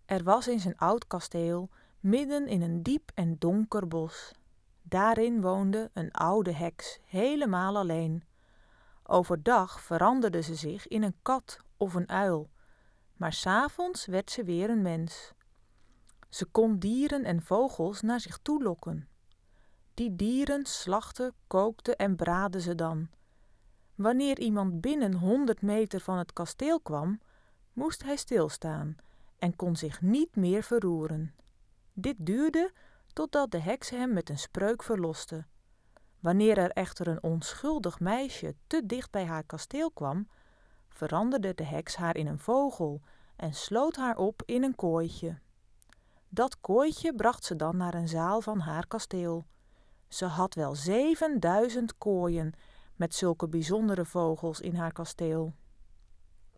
Er was eens een oud kasteel, midden in een diep en donker bos. Daarin woonde een oude heks, helemaal alleen. Overdag veranderde ze zich in een kat of een uil, maar 's avonds werd ze weer een mens. Ze kon dieren en vogels naar zich toe lokken. Die dieren slachtte, kookte en braadde ze dan. Wanneer iemand binnen 100 meter van het kasteel kwam, moest hij stilstaan en kon zich niet meer verroeren. Dit duurde totdat de heks hem met een spreuk verloste. Wanneer er echter een onschuldig meisje te dicht bij haar kasteel kwam, veranderde de heks haar in een vogel en sloot haar op in een kooitje. Dat kooitje bracht ze dan naar een zaal van haar kasteel. Ze had wel 7000 kooien met zulke bijzondere vogels in haar kasteel.